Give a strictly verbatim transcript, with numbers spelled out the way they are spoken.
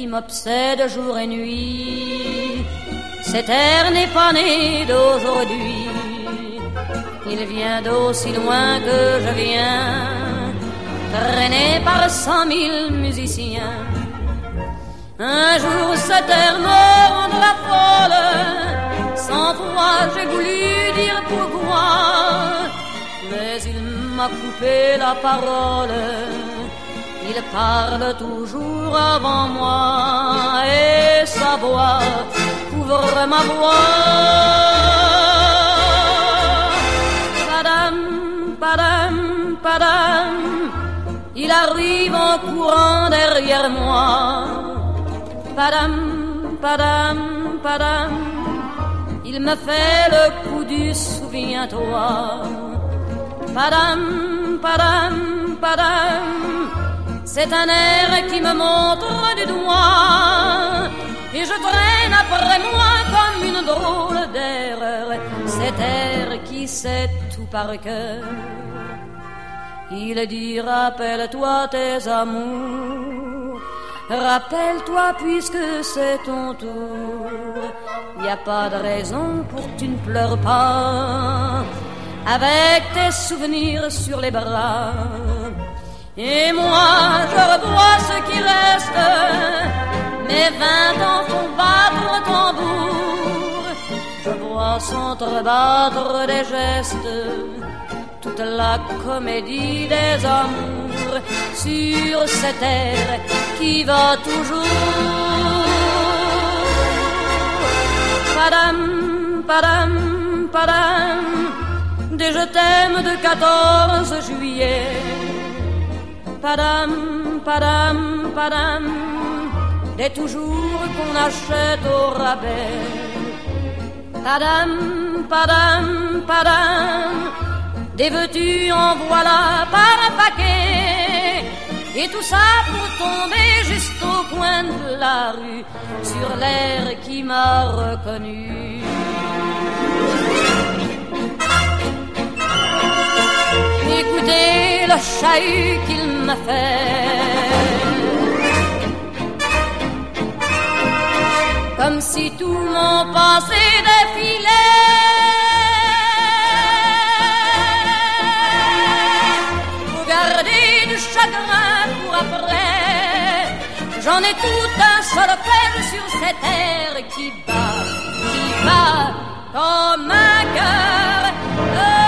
m'obsède jour et nuit. Cet air n'est pas né d'aujourd'hui, il vient d'aussi loin que je viens, traîné par cent mille musiciens. Un jour cet air me rendra folle, cent fois j'ai voulu dire pourquoi, mais il m'a coupé la parole. Il parle toujours avant moi et sa voix couvre ma voix. Padam, padam, padam, il arrive en courant derrière moi. Padam, padam, padam, il me fait le coup du souviens-toi. Padam, padam, padam, c'est un air qui me montre du doigt et je traîne après moi comme une drôle d'erreur cet air qui sait tout par cœur. Il dit rappelle-toi tes amours, rappelle-toi puisque c'est ton tour. Y a pas de raison pour que tu ne pleures pas avec tes souvenirs sur les bras. Et moi, je revois ce qui reste, mes vingt ans font battre le tambour. Je vois s'entrebattre des gestes, toute la comédie des amours sur cette air qui va toujours. Padam, padam, padam, des je t'aime de quatorze juillet. Padam, padam, padam, des toujours qu'on achète au rabais. Padam, padam, padam, des veux-tu en voilà par un paquet. Et tout ça pour tomber juste au coin de la rue sur l'air qui m'a reconnu. Écoutez le chahut qu'il m'a fait, comme si tout mon passé défilait. Faut garder du chagrin pour après, j'en ai tout un solfège sur cette air qui bat, qui bat comme un cœur.